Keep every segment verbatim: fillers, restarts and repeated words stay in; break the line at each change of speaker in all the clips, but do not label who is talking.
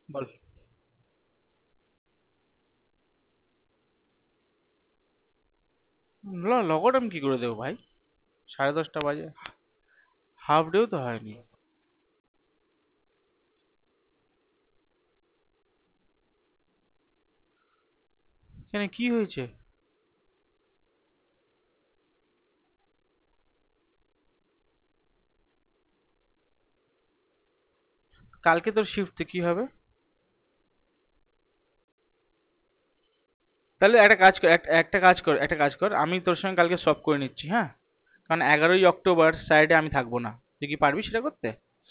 বল। লগট আমি কি করে দেবো ভাই? সাড়ে দশটা বাজে, হাফ ডেও তো হয়নি। এখানে কি হয়েছে? কালকে তোর শিফট কি হবে? তাহলে একটা কাজ কর, একটা একটা কাজ কর, একটা কাজ কর, আমি তোর সঙ্গে কালকে সব করে নিচ্ছি, হ্যাঁ? কারণ এগারোই অক্টোবর সাইডে আমি থাকবো না। তুই কি পারবি সেটা করতে?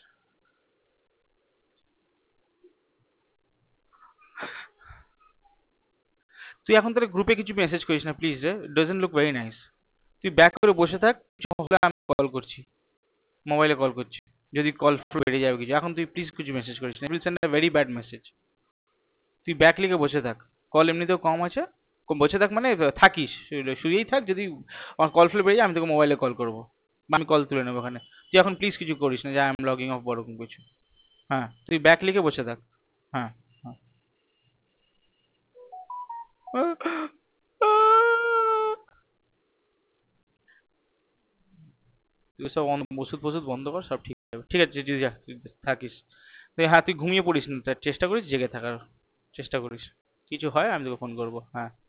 তুই এখন তাহলে গ্রুপে কিছু মেসেজ করিস না প্লিজ রে, ডাজন্ট লুক ভেরি নাইস। তুই ব্যাক করে বসে থাক, কিছু হলে আমি কল করছি, মোবাইলে কল করছি। যদি কল বেড়ে যাবে কিছু, এখন তুই প্লিজ কিছু মেসেজ করিস না, will send a very bad message. তুই ব্যাক লিখে বসে থাক, কল এমনিতেও কম আছে। কম বসে থাক মানে থাকিস, শু- শুয়েই থাক, যদি আমার কল ফ্লো বেড়ে যায় আমি তোকে মোবাইলে কল করবো, বা আমি কল তুলে নেবো ওখানে। তুই এখন প্লিজ কিছু করিস না যে আই এম লগিং অফ বড় কোনো কিছু। হ্যাঁ, তুই ব্যাক লিখে বসে থাক। হ্যাঁ, হ্যাঁ। তুই সব অন- ওষুধ ফষুধ বন্ধ কর, সব ঠিক হবে, ঠিক আছে, তুই যা, তুই থাকিস। তুই, হ্যাঁ, তুই ঘুমিয়ে পড়িস না, তা চেষ্টা করিস জেগে থাকার, চেষ্টা করিস। কিছু হয় আমি তোকে ফোন করবো, হ্যাঁ।